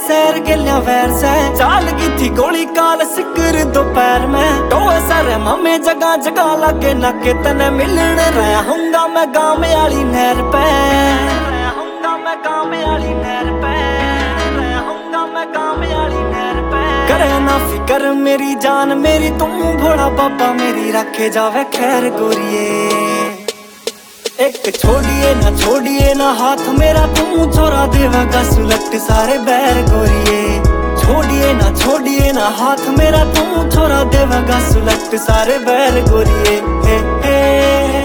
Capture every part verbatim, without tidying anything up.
सैर गेलिया वैर से चाल की थी गोली काल सिकर दोपहर में तो सर मामे जगह जगह लगे नके तने मिलने रहूंगा मैं गाँव में आली नहर पे रहूंगा मैं गाँव में आली नहर पे रहूंगा मैं गाँव में आली नहर पे करे ना फिकर मेरी जान मेरी तुम भोला बाबा मेरी रखे जावे खैर गोरिए एक छोड़िए ना छोड़िए ना हाथ मेरा तुम छोरा देवागा सुलट सारे बैर गोरिए छोड़िए ना छोड़िए ना हाथ मेरा तुम छोरा देवागा सुलट सारे बैर गोरिए हे हे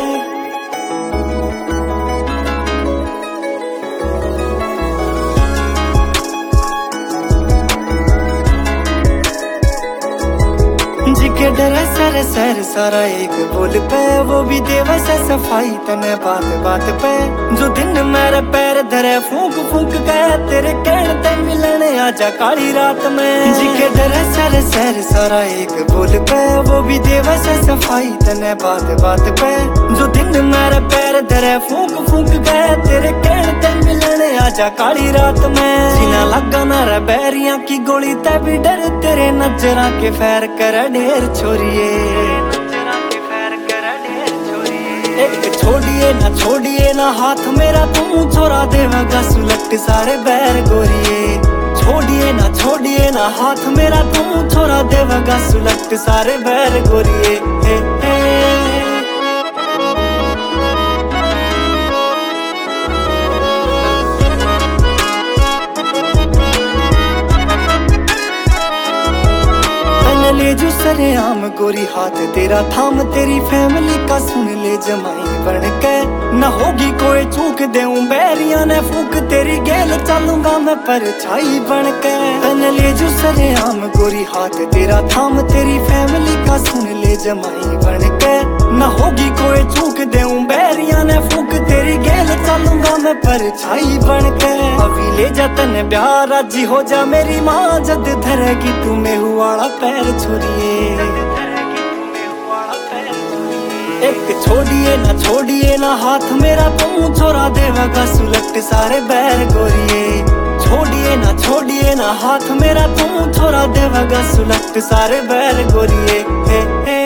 जिके डरे सर सर सारा एक बोल पे वो भी देवा से सफाई तने बात बात पे जो दिन मेरे पैर धरे फूंक फूंक गए तेरे कहने ते मिलने आजा काली रात में जिके डरे सर सर सारा एक बोल पे वो भी देवा से सफाई तने बात बात पे जो दिन मेरे पैर धरे फूंक फूंक गए तेरे कहने ते मिलने आजा काली रात में सीना लगा ना रे बैरियां की गोली ते भी डर तेरे नजरा के फैर कर ढेर छोड़िए एक छोड़िए ना छोड़िए ना हाथ मेरा तुम छोरा देवागा सुलट सारे बैर गोरिए छोड़िए ना छोड़िए ना हाथ मेरा तुम छोरा देवागा सुलट सारे बैर गोरिए हे हे ले जो सरे आम गोरी हाथ तेरा थाम तेरी फैमिली का सुन ले जमाई बन के न होगी कोई चूक देऊं बैरिया ने फूक तेरी गेल चलूंगा मैं परछाई बन के तन ले जो सरे आम गोरी हाथ तेरा थाम तेरी फैमिली का सुन ले जमाई बन के न होगी कोई चूक देऊं बैरिया ने फूक तेरी गेल चलूंगा मैं परछाई बन के अभी ले जा तने ब्याह राजी हो जा मेरी माँ जद धरेगी तू मेहू वाला पैर छोड़िए एक छोड़िए ना छोड़िए ना हाथ मेरा तुम छोरा देवागा सुलट सारे बैर गोरिए छोड़िए ना छोड़िए ना हाथ मेरा तुम छोरा देवागा सुलट सारे बैर गोरिए हे हे